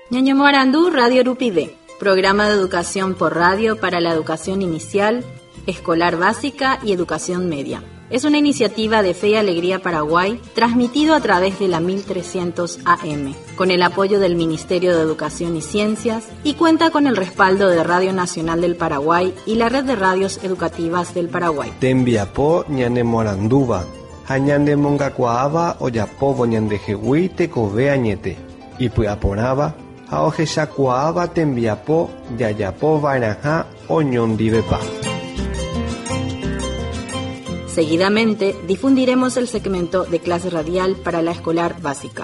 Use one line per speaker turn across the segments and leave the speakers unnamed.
Ñaño Morandú, Radio Rupi-B, programa de educación por radio para la educación inicial, escolar básica y educación media. Es una iniciativa de Fe y Alegría Paraguay, transmitido a través de la 1300 AM, con el apoyo del Ministerio de Educación y Ciencias, y cuenta con el respaldo de Radio Nacional del Paraguay y la Red de Radios Educativas del Paraguay.
Tembiapo ñane Moranduba, hañande mongacuaaba oyapobo ñandejehui tekove añete, y puyaporaba, haojeshakuaaba tembiapo yayapo vairaja oñondivepa.
Seguidamente, difundiremos el segmento de clase radial para la escolar básica.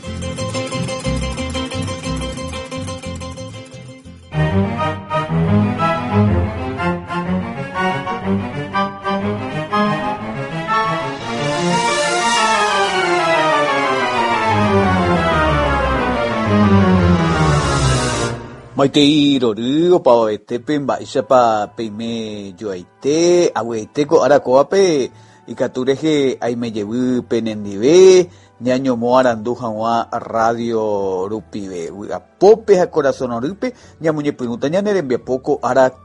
Maiteiro rio pa este pemba isapa peime yoaite agueteko arakoape ikatureje aimeyevu penendive ñaño moarandu jawa Radio Rupi-B apope a corazón orupe ñamuñe pregunta ñanerembia poco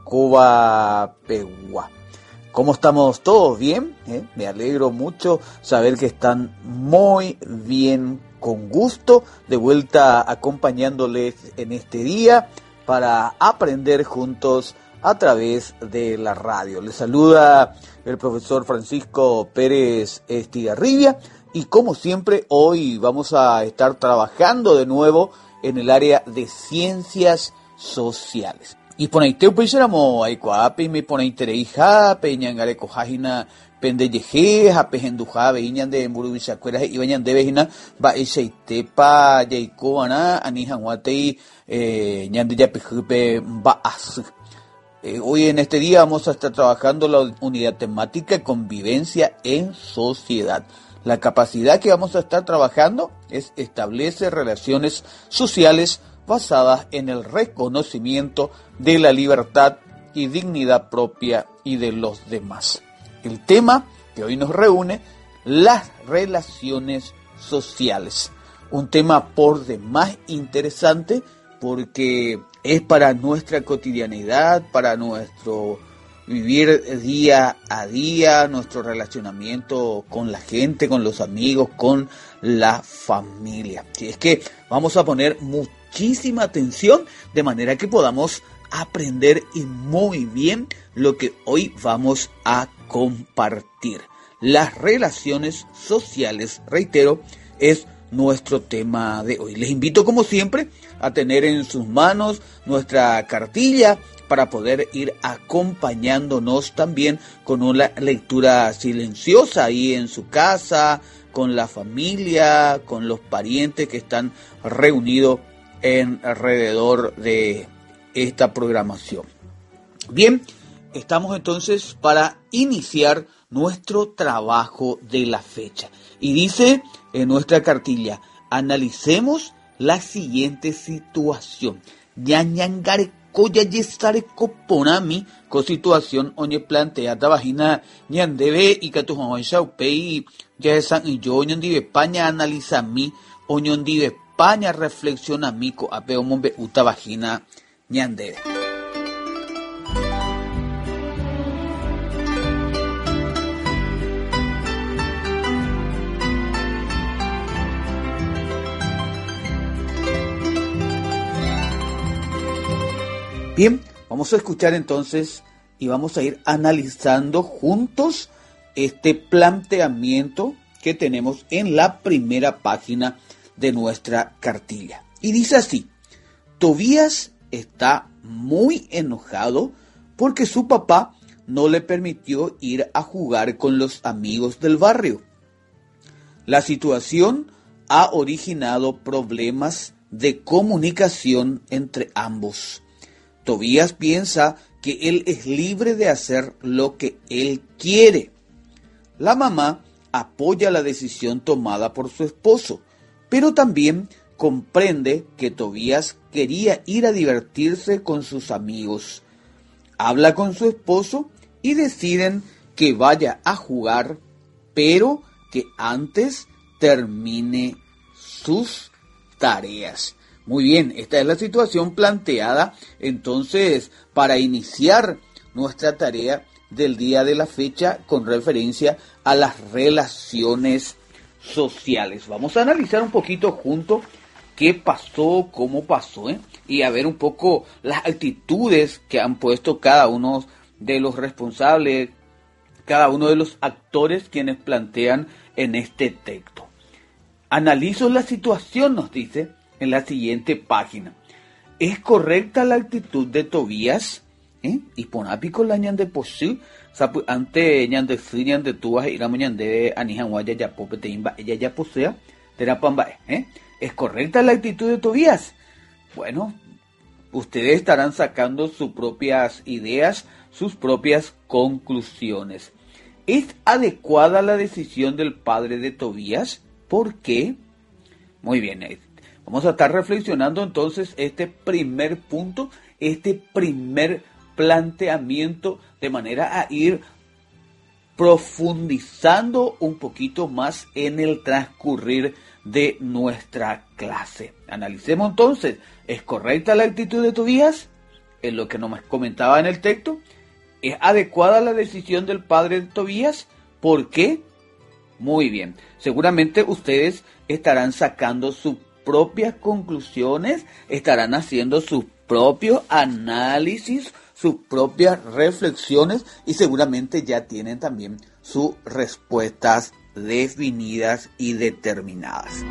arakoba pegua. ¿Cómo estamos todos? ¿Bien? Me alegro mucho saber que están muy bien, con gusto, de vuelta acompañándoles en este día para aprender juntos a través de la radio. Les saluda el profesor Francisco Pérez Estigarribia y como siempre hoy vamos a estar trabajando de nuevo en el área de ciencias sociales. Y poneiteu pensáramos aikuape me poneitereija peñangare cojajina pendeyeje hapehenduja veiñan de murubichacuera y bañan de vejina va echeitepa yaikobana anijanguatei ñande yapejupe va as. Hoy en este día vamos a estar trabajando la unidad temática convivencia en sociedad. La capacidad que vamos a estar trabajando es establecer relaciones sociales basadas en el reconocimiento de la libertad y dignidad propia y de los demás. El tema que hoy nos reúne, las relaciones sociales. Un tema por demás interesante porque es para nuestra cotidianidad, para nuestro vivir día a día, nuestro relacionamiento con la gente, con los amigos, con la familia. Y es que vamos a poner muchísima atención de manera que podamos aprender y muy bien lo que hoy vamos a compartir. Las relaciones sociales, reitero, es nuestro tema de hoy. Les invito como siempre a tener en sus manos nuestra cartilla para poder ir acompañándonos también con una lectura silenciosa ahí en su casa, con la familia, con los parientes que están reunidos alrededor de esta programación. Bien, estamos entonces para iniciar nuestro trabajo de la fecha. Y dice en nuestra cartilla, analicemos la siguiente situación. Ñañangare koya yesare koponami ko situación oñe plantea tabajina ñandebe y katujuan shaupei ya san y yo ñandive paña analiza mi o ñandive paña reflexiona mi ko apeo mombe utabajina ñandebe. Bien, vamos a escuchar entonces y vamos a ir analizando juntos este planteamiento que tenemos en la primera página de nuestra cartilla. Y dice así: Tobías está muy enojado porque su papá no le permitió ir a jugar con los amigos del barrio. La situación ha originado problemas de comunicación entre ambos. Tobías piensa que él es libre de hacer lo que él quiere. La mamá apoya la decisión tomada por su esposo, pero también comprende que Tobías quería ir a divertirse con sus amigos. Habla con su esposo y deciden que vaya a jugar, pero que antes termine sus tareas. Muy bien, esta es la situación planteada entonces para iniciar nuestra tarea del día de la fecha con referencia a las relaciones sociales. Vamos a analizar un poquito juntos qué pasó, cómo pasó, y a ver un poco las actitudes que han puesto cada uno de los responsables, cada uno de los actores quienes plantean en este texto. Analizo la situación, nos dice en la siguiente página. ¿Es correcta la actitud de Tobías? Y ponápico la ñande posí, ante ñande sí ñande tuas iramos ñande anijan guaya ya popete imba ella ya posea terapamba, ¿Es correcta la actitud de Tobías? Bueno, ustedes estarán sacando sus propias ideas, sus propias conclusiones. ¿Es adecuada la decisión del padre de Tobías? ¿Por qué? Muy bien, vamos a estar reflexionando entonces este primer punto, este primer planteamiento, de manera a ir profundizando un poquito más en el transcurrir de nuestra clase. Analicemos entonces, ¿es correcta la actitud de Tobías? Es lo que nos comentaba en el texto. ¿Es adecuada la decisión del padre de Tobías? ¿Por qué? Muy bien, seguramente ustedes estarán sacando sus propias conclusiones, estarán haciendo sus propios análisis, sus propias reflexiones y seguramente ya tienen también sus respuestas definidas y determinadas.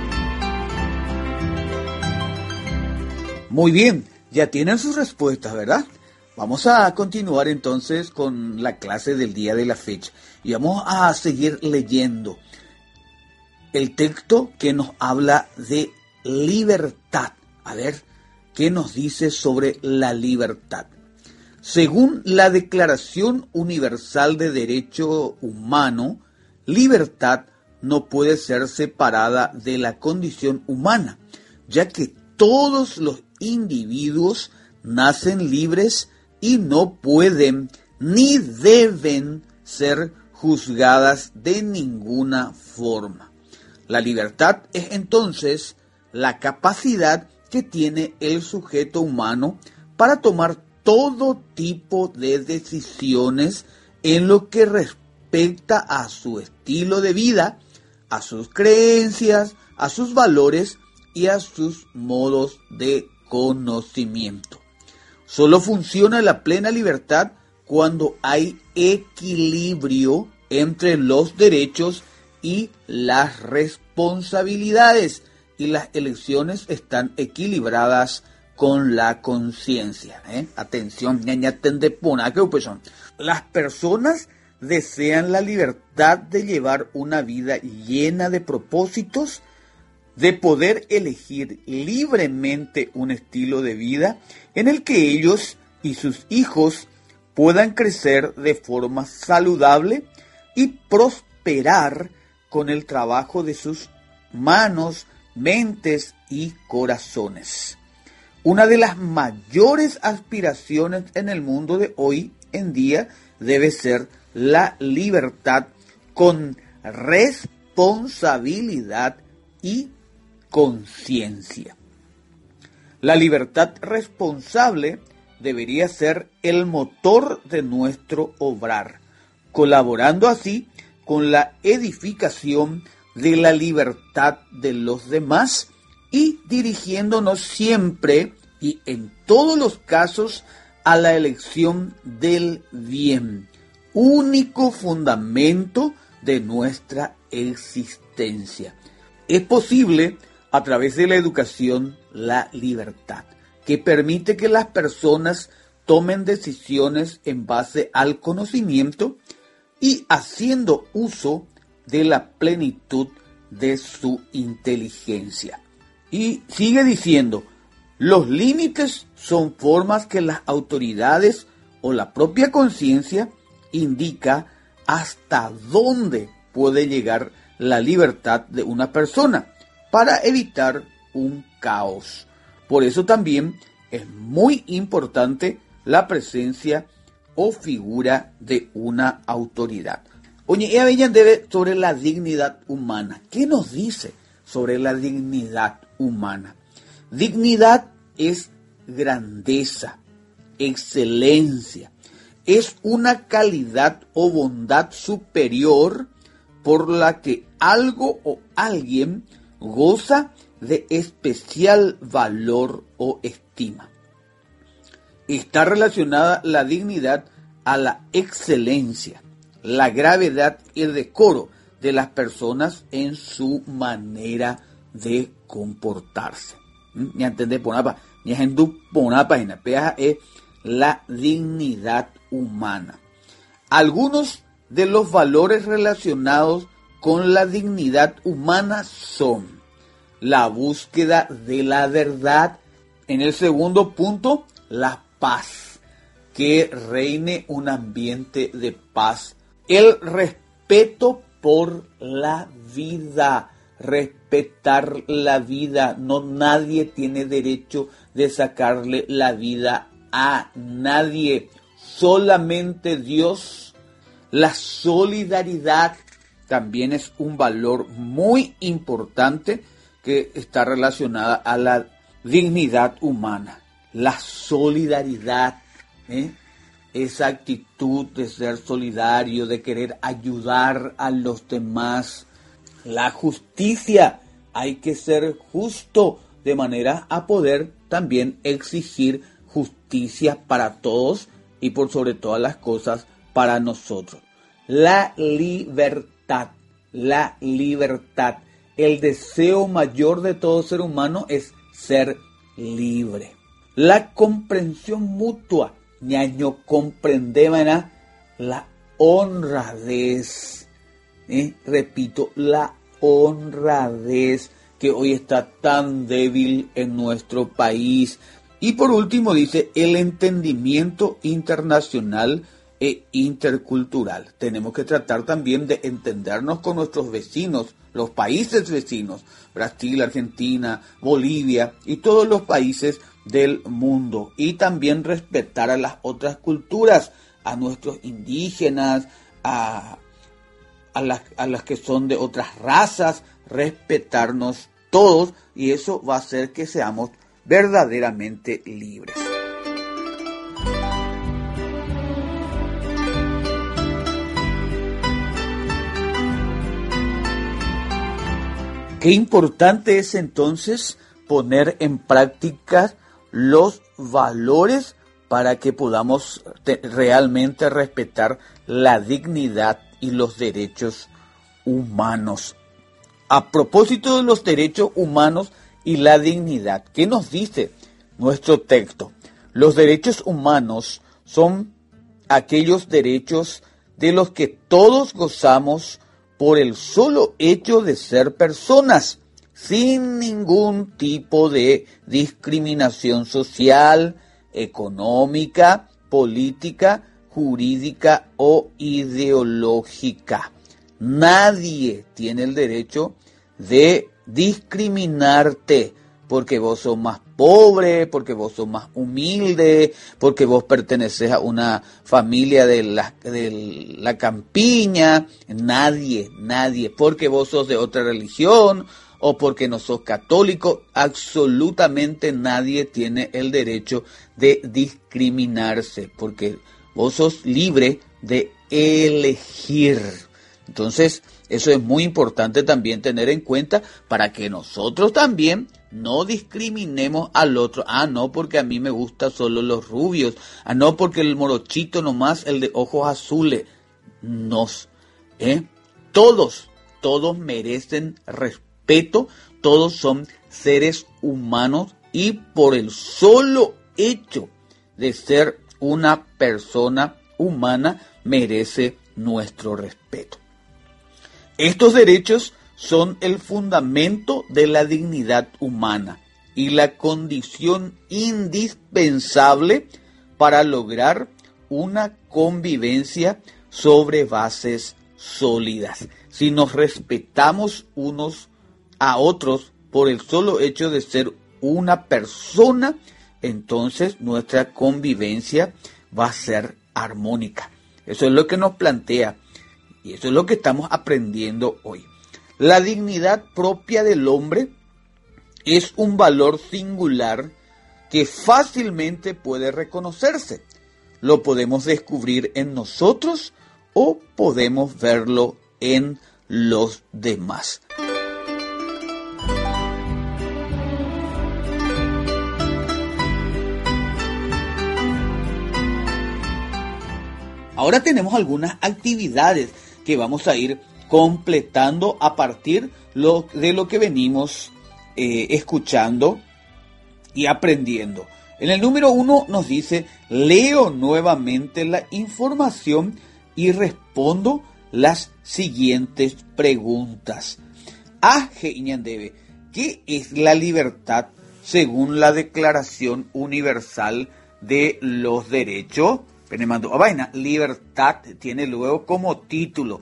Muy bien, ya tienen sus respuestas, ¿verdad? Vamos a continuar entonces con la clase del día de la fecha y vamos a seguir leyendo el texto que nos habla de libertad. A ver, ¿qué nos dice sobre la libertad? Según la Declaración Universal de Derecho Humano, libertad no puede ser separada de la condición humana, ya que todos los individuos nacen libres y no pueden ni deben ser juzgadas de ninguna forma. La libertad es entonces la capacidad que tiene el sujeto humano para tomar todo tipo de decisiones en lo que respecta a su estilo de vida, a sus creencias, a sus valores y a sus modos de conocimiento. Solo funciona la plena libertad cuando hay equilibrio entre los derechos y las responsabilidades y las elecciones están equilibradas con la conciencia. Atención, las personas desean la libertad de llevar una vida llena de propósitos, de poder elegir libremente un estilo de vida en el que ellos y sus hijos puedan crecer de forma saludable y prosperar con el trabajo de sus manos, mentes y corazones. Una de las mayores aspiraciones en el mundo de hoy en día debe ser la libertad con responsabilidad y conciencia. La libertad responsable debería ser el motor de nuestro obrar, colaborando así con la edificación de la libertad de los demás y dirigiéndonos siempre y en todos los casos a la elección del bien, único fundamento de nuestra existencia. Es posible a través de la educación la libertad, que permite que las personas tomen decisiones en base al conocimiento y haciendo uso de la plenitud de su inteligencia. Y sigue diciendo, los límites son formas que las autoridades o la propia conciencia indica hasta dónde puede llegar la libertad de una persona para evitar un caos. Por eso también es muy importante la presencia o figura de una autoridad. Oye, ella veían sobre la dignidad humana. ¿Qué nos dice sobre la dignidad humana? Dignidad es grandeza, excelencia, es una calidad o bondad superior por la que algo o alguien goza de especial valor o estima. Está relacionada la dignidad a la excelencia, la gravedad y el decoro de las personas en su manera de comportarse. ¿Ya entendés? Es la dignidad humana. Algunos de los valores relacionados con la dignidad humana son la búsqueda de la verdad. En el segundo punto, la paz, que reine un ambiente de paz. El respeto por la vida, respetar la vida. No, nadie tiene derecho de sacarle la vida a nadie, solamente Dios. La solidaridad también es un valor muy importante que está relacionada a la dignidad humana. La solidaridad, esa actitud de ser solidario, de querer ayudar a los demás. La justicia, hay que ser justo de manera a poder también exigir justicia para todos y por sobre todas las cosas para nosotros. La libertad, el deseo mayor de todo ser humano es ser libre. La comprensión mutua, ñaño comprendemana, la honradez, repito, la honradez que hoy está tan débil en nuestro país. Y por último dice el entendimiento internacional e intercultural. Tenemos que tratar también de entendernos con nuestros vecinos, los países vecinos, Brasil, Argentina, Bolivia y todos los países del mundo. Y también respetar a las otras culturas, a nuestros indígenas, a las que son de otras razas, respetarnos todos, y eso va a hacer que seamos verdaderamente libres. Qué importante es entonces poner en práctica los valores para que podamos realmente respetar la dignidad y los derechos humanos. A propósito de los derechos humanos y la dignidad, ¿qué nos dice nuestro texto? Los derechos humanos son aquellos derechos de los que todos gozamos por el solo hecho de ser personas, sin ningún tipo de discriminación social, económica, política, jurídica o ideológica. Nadie tiene el derecho de discriminarte porque vos sos más pobre, porque vos sos más humilde, porque vos perteneces a una familia de la campiña. Nadie, porque vos sos de otra religión o porque no sos católico. Absolutamente nadie tiene el derecho de discriminarse porque vos sos libre de elegir. Entonces, eso es muy importante también tener en cuenta para que nosotros también no discriminemos al otro. No, porque a mí me gustan solo los rubios. No, porque el morochito nomás, el de ojos azules. Todos merecen respeto. Todos son seres humanos y por el solo hecho de ser una persona humana merece nuestro respeto. Estos derechos son el fundamento de la dignidad humana y la condición indispensable para lograr una convivencia sobre bases sólidas. Si nos respetamos unos a otros por el solo hecho de ser una persona, entonces nuestra convivencia va a ser armónica. Eso es lo que nos plantea y eso es lo que estamos aprendiendo hoy. La dignidad propia del hombre es un valor singular que fácilmente puede reconocerse. Lo podemos descubrir en nosotros o podemos verlo en los demás. Ahora tenemos algunas actividades que vamos a ir completando a partir de lo que venimos escuchando y aprendiendo. En el número 1 nos dice: leo nuevamente la información y respondo las siguientes preguntas. ¿Qué es la libertad según la Declaración Universal de los Derechos? Libertad tiene luego como título.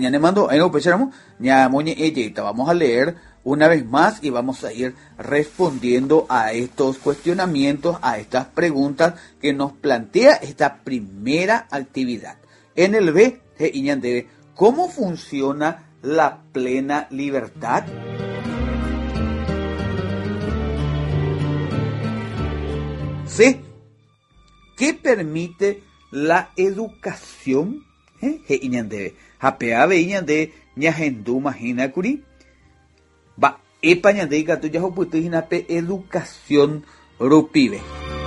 Vamos a leer una vez más y vamos a ir respondiendo a estos cuestionamientos, a estas preguntas que nos plantea esta primera actividad. En el B, ¿cómo funciona la plena libertad? C, ¿qué permite la educación? Educación rupive.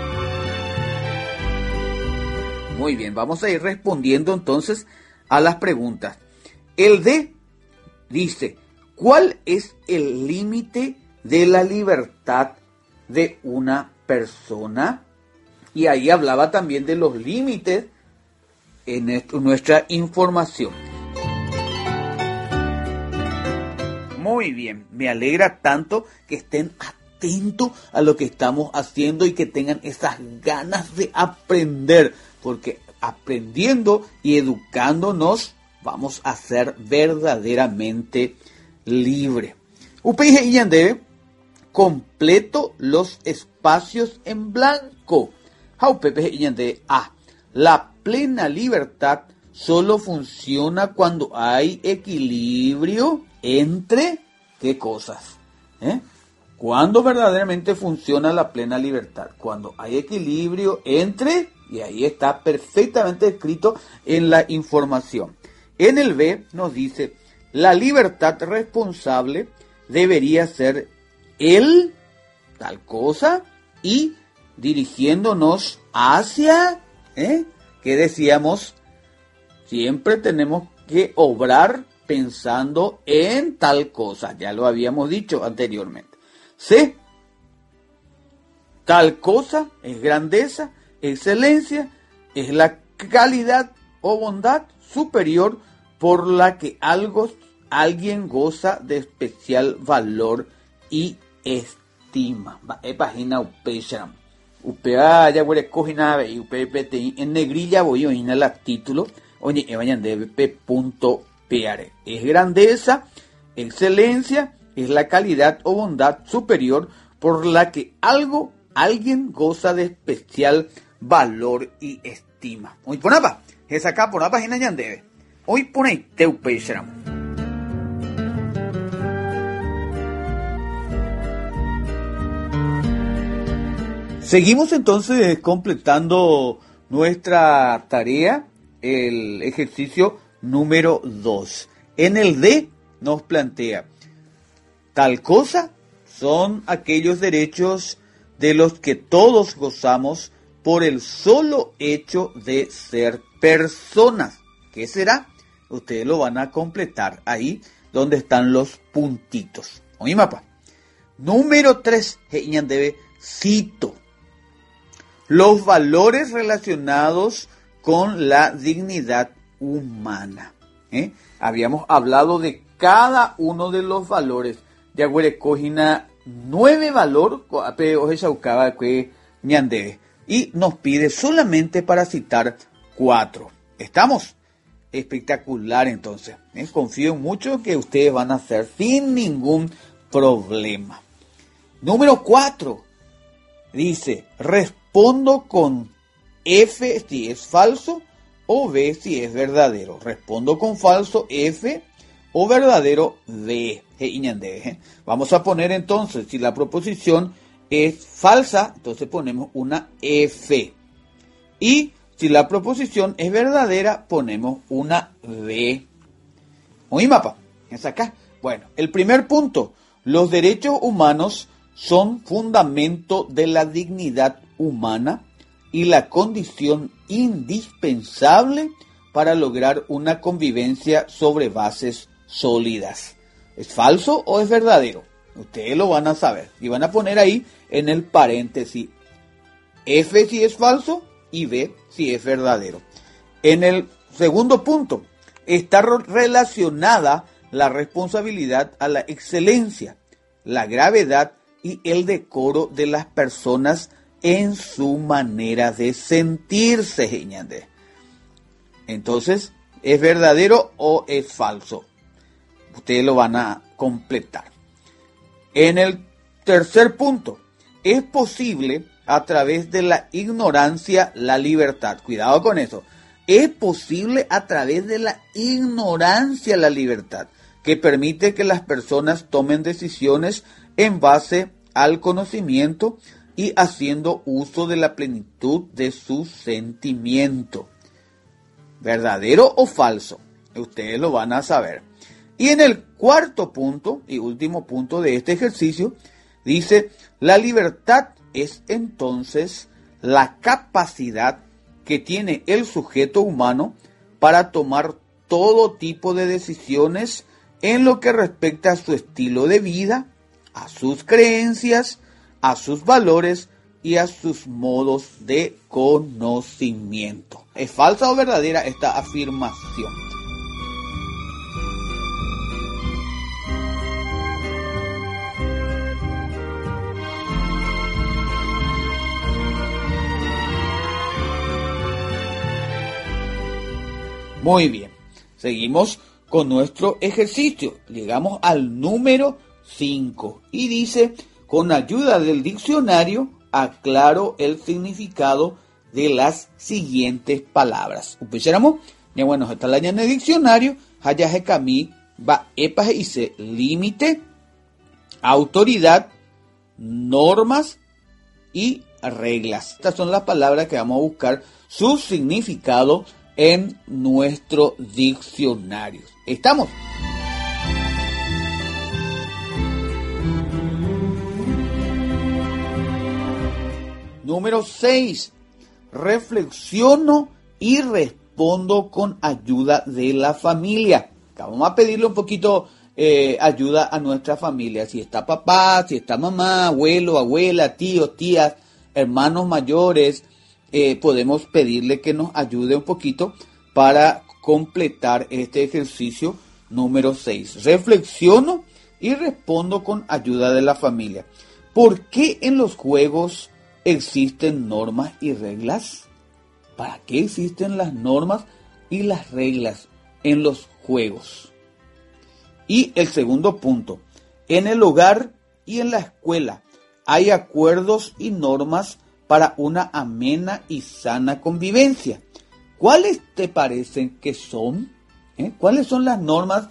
Muy bien, vamos a ir respondiendo entonces a las preguntas. El D dice: ¿cuál es el límite de la libertad de una persona? Y ahí hablaba también de los límites en nuestra información. Muy bien, me alegra tanto que estén atentos a lo que estamos haciendo y que tengan esas ganas de aprender, porque aprendiendo y educándonos vamos a ser verdaderamente libres. Completo los espacios en blanco. La plena libertad solo funciona cuando hay equilibrio entre ¿qué cosas? ¿Cuándo verdaderamente funciona la plena libertad? Cuando hay equilibrio entre, y ahí está perfectamente escrito en la información. En el B nos dice: la libertad responsable debería ser el tal cosa, y dirigiéndonos hacia, ¿qué decíamos? Siempre tenemos que obrar pensando en tal cosa. Ya lo habíamos dicho anteriormente. C, tal cosa es grandeza, excelencia, es la calidad o bondad superior por la que alguien goza de especial valor y estima. Página upea ya huele cojina y uppt en negrilla voy a ir al título. Oye, vayan de p.pr. Es grandeza, excelencia, es la calidad o bondad superior por la que alguien goza de especial valor y estima. Hoy ponapa, es acá por la página yandebe. Hoy pone teupeixram. Seguimos entonces completando nuestra tarea, el ejercicio número 2. En el D nos plantea: tal cosa son aquellos derechos de los que todos gozamos por el solo hecho de ser personas. ¿Qué será? Ustedes lo van a completar ahí donde están los puntitos. Oye, mapa. Número 3, cito: los valores relacionados con la dignidad humana. Habíamos hablado de cada uno de los valores. Ya huele cojina 9 valor, y nos pide solamente para citar 4. ¿Estamos? Espectacular entonces. Confío mucho que ustedes van a hacer sin ningún problema. Número 4. Dice: respondo con F si es falso o B si es verdadero. Respondo con falso F o verdadero B. Vamos a poner entonces, si la proposición es falsa, entonces ponemos una F. Y si la proposición es verdadera, ponemos una B. Muy mapa, es acá. Bueno, el primer punto, los derechos humanos son fundamento de la dignidad humana y la condición indispensable para lograr una convivencia sobre bases sólidas. ¿Es falso o es verdadero? Ustedes lo van a saber y van a poner ahí en el paréntesis F si es falso y B si es verdadero. En el segundo punto, está relacionada la responsabilidad a la excelencia, la gravedad y el decoro de las personas en su manera de sentirse. Entonces, ¿es verdadero o es falso? Ustedes lo van a completar. En el tercer punto, es posible a través de la ignorancia la libertad. Cuidado con eso. Es posible a través de la ignorancia la libertad, que permite que las personas tomen decisiones en base al conocimiento y haciendo uso de la plenitud de su sentimiento. ¿Verdadero o falso? Ustedes lo van a saber. Y en el cuarto punto y último punto de este ejercicio, dice, la libertad es entonces la capacidad que tiene el sujeto humano para tomar todo tipo de decisiones en lo que respecta a su estilo de vida, a sus creencias, a sus valores y a sus modos de conocimiento. ¿Es falsa o verdadera esta afirmación? Muy bien, seguimos con nuestro ejercicio. Llegamos al número 5 y dice, con ayuda del diccionario, aclaro el significado de las siguientes palabras. Upecháramos, ya bueno, está la en el diccionario, hayaje camí, va epas y se límite, autoridad, normas y reglas. Estas son las palabras que vamos a buscar su significado en nuestro diccionario. ¿Estamos? Número 6. Reflexiono y respondo con ayuda de la familia. Acá vamos a pedirle un poquito ayuda a nuestra familia. Si está papá, si está mamá, abuelo, abuela, tíos, tías, hermanos mayores, podemos pedirle que nos ayude un poquito para completar este ejercicio número 6. Reflexiono y respondo con ayuda de la familia. ¿Por qué en los juegos existen normas y reglas? ¿Para qué existen las normas y las reglas en los juegos? Y el segundo punto, en el hogar y en la escuela hay acuerdos y normas para una amena y sana convivencia. ¿Cuáles te parecen que son? ¿Cuáles son las normas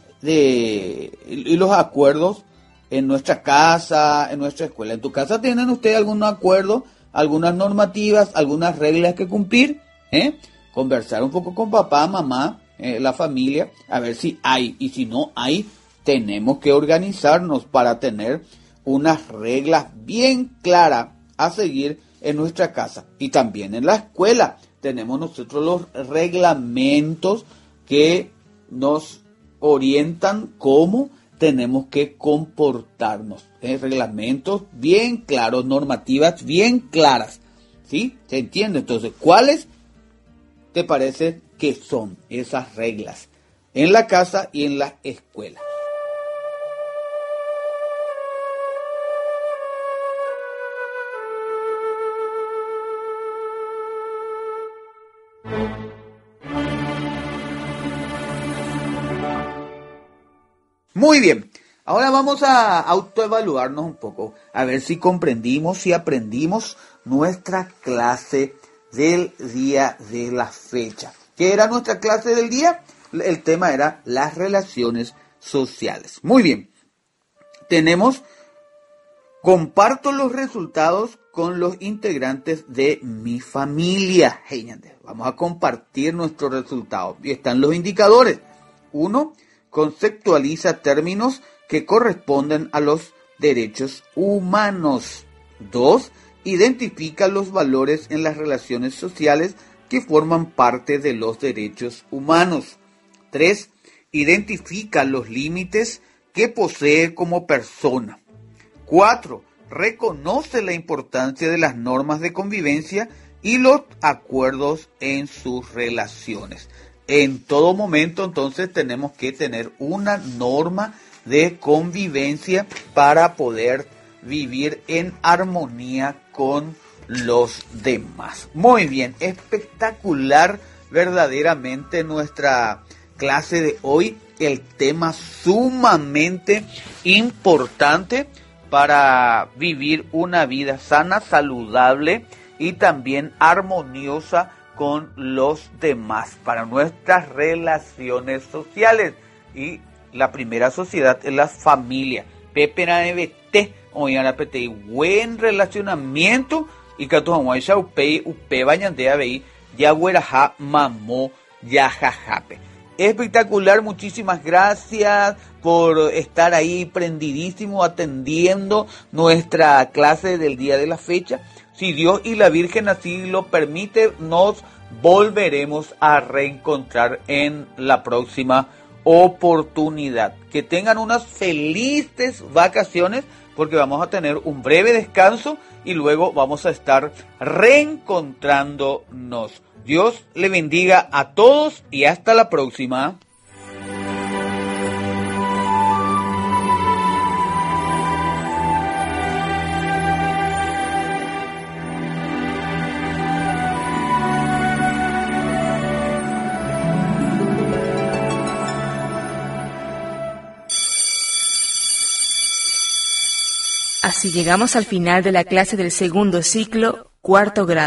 y los acuerdos en nuestra casa, en nuestra escuela? ¿En tu casa tienen ustedes algunos acuerdos, algunas normativas, algunas reglas que cumplir? Conversar un poco con papá, mamá, la familia, a ver si hay. Y si no hay, tenemos que organizarnos para tener unas reglas bien claras a seguir en nuestra casa. Y también en la escuela tenemos nosotros los reglamentos que nos orientan cómo tenemos que comportarnos. Reglamentos bien claros, normativas bien claras. ¿Sí? ¿Se entiende? Entonces, ¿cuáles te parece que son esas reglas en la casa y en la escuela? Muy bien, ahora vamos a autoevaluarnos un poco, a ver si comprendimos, si aprendimos nuestra clase del día de la fecha. ¿Qué era nuestra clase del día? el tema era las relaciones sociales. Muy bien, comparto los resultados con los integrantes de mi familia. Vamos a compartir nuestros resultados. Y están los indicadores. 1. Conceptualiza términos que corresponden a los derechos humanos. 2. Identifica los valores en las relaciones sociales que forman parte de los derechos humanos. 3. Identifica los límites que posee como persona. 4. Reconoce la importancia de las normas de convivencia y los acuerdos en sus relaciones. En todo momento, entonces, tenemos que tener una norma de convivencia para poder vivir en armonía con los demás. Muy bien, espectacular verdaderamente nuestra clase de hoy. El tema sumamente importante para vivir una vida sana, saludable y también armoniosa con los demás, para nuestras relaciones sociales. Y la primera sociedad es la familia. Pepe Naevete, oyanapete, buen relacionamiento y catuamuaisha upe bañandea vei ya hueraja mamó ya jajape. Espectacular, muchísimas gracias por estar ahí prendidísimo atendiendo nuestra clase del día de la fecha. Si Dios y la Virgen así lo permite, nos volveremos a reencontrar en la próxima oportunidad. Que tengan unas felices vacaciones, porque vamos a tener un breve descanso y luego vamos a estar reencontrándonos. Dios le bendiga a todos y hasta la próxima.
Así llegamos al final de la clase del segundo ciclo, cuarto grado.